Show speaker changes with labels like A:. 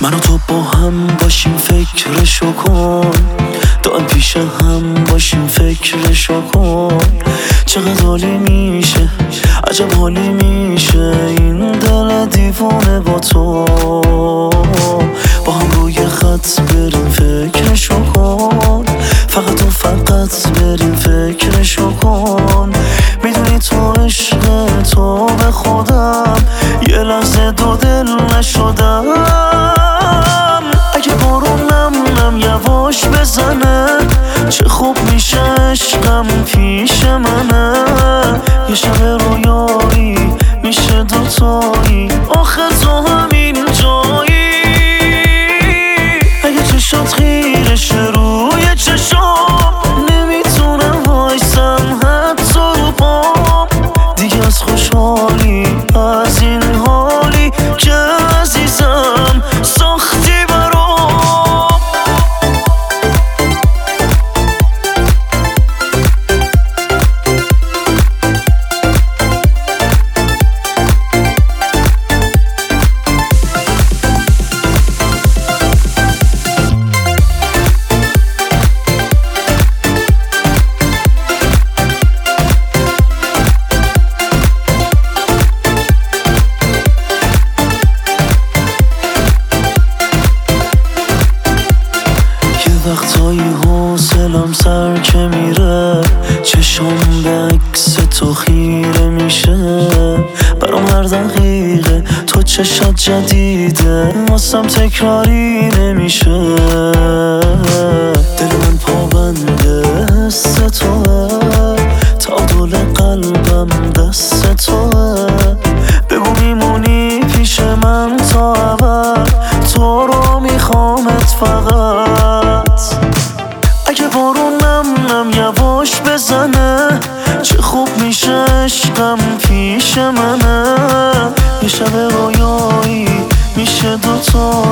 A: من و تو با هم باشیم فکرشو کن، دائم پیش هم باشیم فکرشو کن. چقدر حالی میشه، عجب حالی میشه این دل دیوونه با تو. با هم روی خط بریم فکرشو کن، فقط و فقط بریم فکرشو کن. میدونی تو عشق تو به خودم یه لحظه دو دل نشدم. اگه بارون نم یواش بزنه چه خوب میشه عشقم پیش منه. یه شب رویایی میشه دوتایی، آخه تو همین جایی. اگه چشات خیرشه روی چشام نمیتونم وایسم حتی رو پام. دیگه از خوشحالی از این حالی که عزیزم ساختی برام. وقتایی حوصلم سر که میره، چشم به عکس تو خیره میشه. برام هر دقیقه تو چشات جدیده، واسم تکراری نمیشه. دل من پابنده حس توه، تعادل قلبم دست توه. بگو میمونی پیش من تا ابد، تو رو میخوامت فقط. اگه بارون نم یواش بزنه چه خوب میشه عشقم پیش منه. یه شب رویایی میشه دوتا